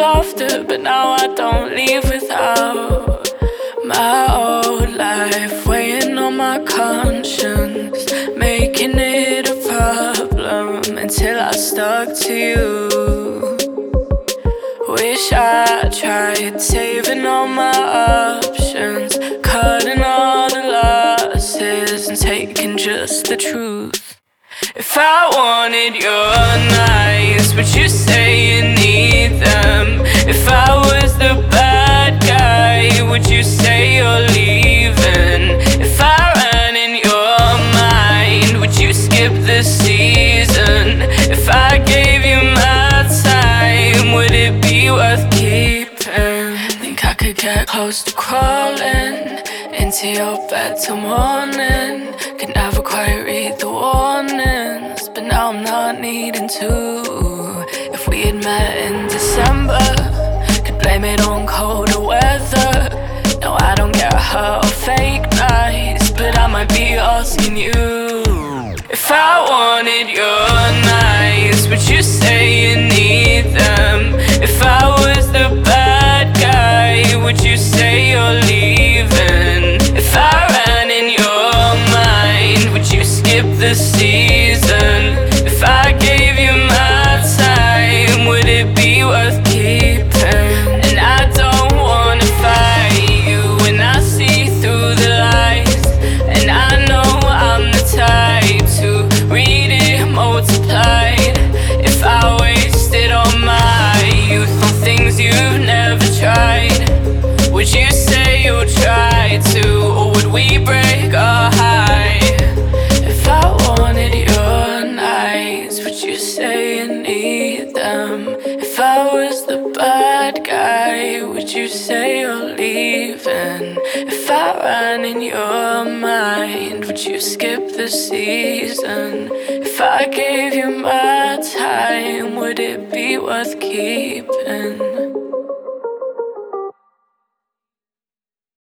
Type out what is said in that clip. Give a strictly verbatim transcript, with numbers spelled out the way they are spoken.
laughter, but now I don't leave without my old life weighing on my conscience, making it a problem until I stuck to you. Wish I tried saving all my options, cutting all the losses and taking just the truth. If I wanted your nights, would you say you need them? If I was the bad guy, would you say you're leaving? If I ran in your mind, would you skip the season? If I gave you my time, would it be worth keeping? Think I could get close to crawling into your bed till morning. Could never quite read the warnings, but now I'm not needing to. If we had met in December, could blame it on colder weather. No, I don't get hurt or fake nights, but I might be asking you. If I wanted your nights, would you say you need them? If I was the bad guy, would you say you're leaving? If I ran in your mind, would you skip the season? If I gave you my time, would it be worth keeping? And I don't wanna fight you when I see through the lies, and I know I'm the type to read it multiplied. If I wasted all my youth on things you've never tried, would you say you'll try to, or would we break our high? If I wanted your nights, would you say you need them? If I was the bad guy, would you say you're leaving? If I ran in your mind, would you skip the season? If I gave you my time, would it be worth keeping?